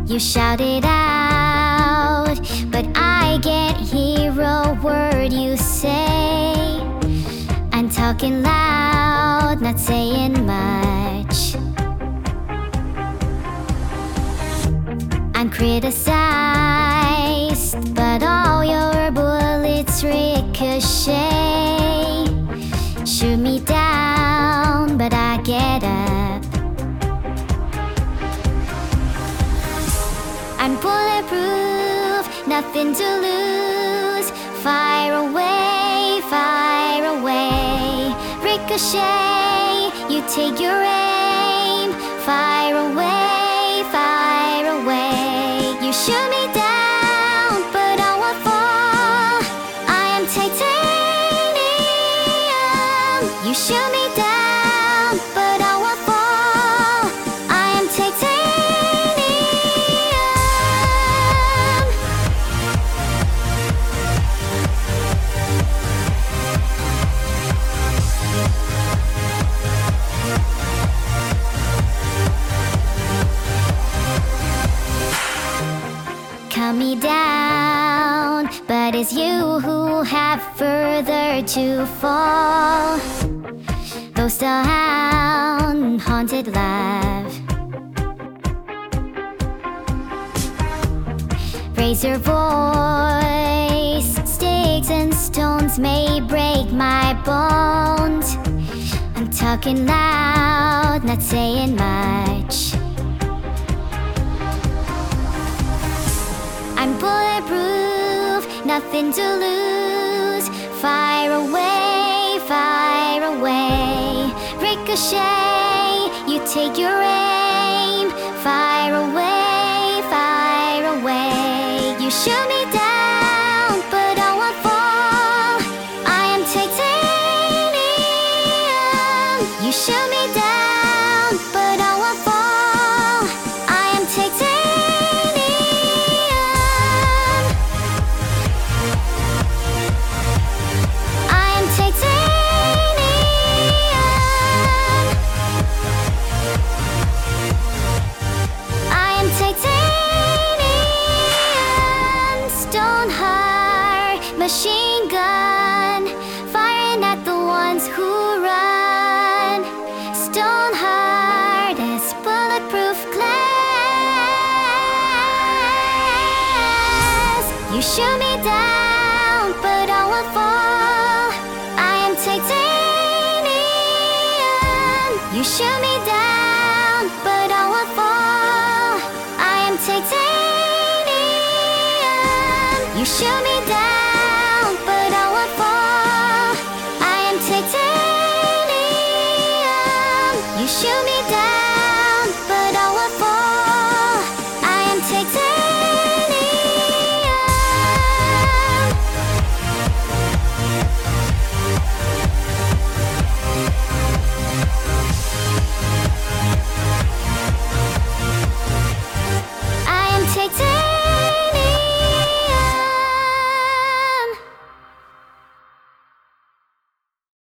You shout it out, but I can't hear a word you say. I'm talking loud, not saying much. I'm criticized, but all your bullets ricochet. Shoot me down, but I get up. I'm bulletproof, nothing to lose. Fire away, fire away. Ricochet, you take your aim. Fire away, fire away. You shoot me down, but I won't fall. I am titanium. You shoot me down, but I won't fall. I am titanium. Cut me down, but it's you who have further to fall. Ghost a hound, haunted love. Raise your voice. Sticks and stones may break my bones. I'm talking loud, not saying much. I'm bulletproof, nothing to lose. Fire away, fire away. Ricochet, you take your aim. Fire away, fire away. You shoot me down, but I won't fall. I am titanium. You shoot me down, but I won't fall. I am titanium. Machine gun, firing at the ones who run. Stoneheart is bulletproof glass. You shoot me down, but I won't fall. I am titanium. You shoot me down, but I won't fall. I am titanium. You shoot me down. You shoot me